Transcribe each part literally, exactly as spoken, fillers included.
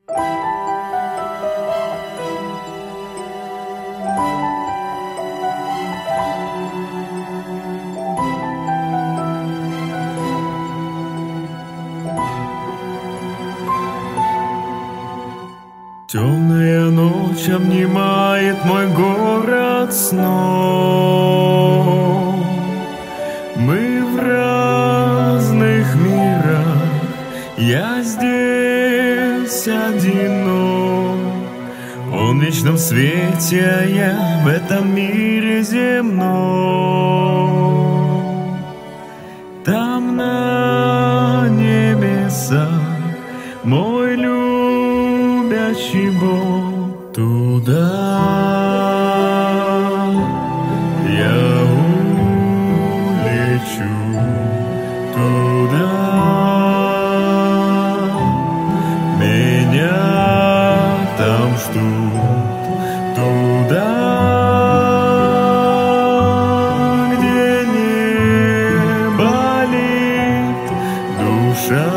Темная ночь обнимает мой город сном. Мы в разных мирах, я здесь одинок. Он в вечном свете, а я в этом мире земном. Там на небесах мой любящий Бог, туда я улечу, туда меня там ждут, туда, где не болит душа,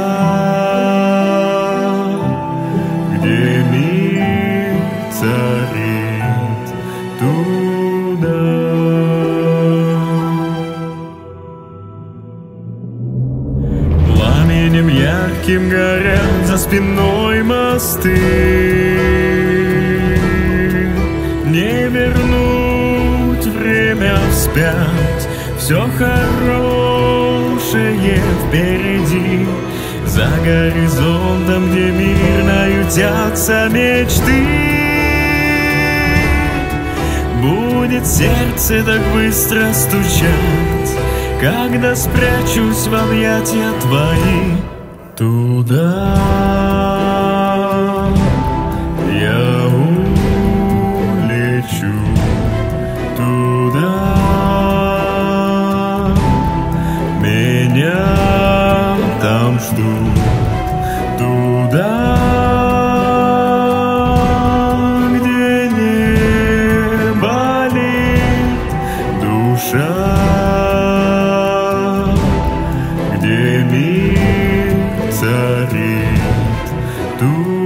где мир царит, туда. Пламенем ярким горят за спиной мосты, не вернуть время вспять, все хорошее впереди. За горизонтом, где мирно ютятся мечты, будет сердце так быстро стучать, когда спрячусь в объятия твои. Туда я улечу, туда меня там ждут, туда, где не болит душа, где мир царит, туда.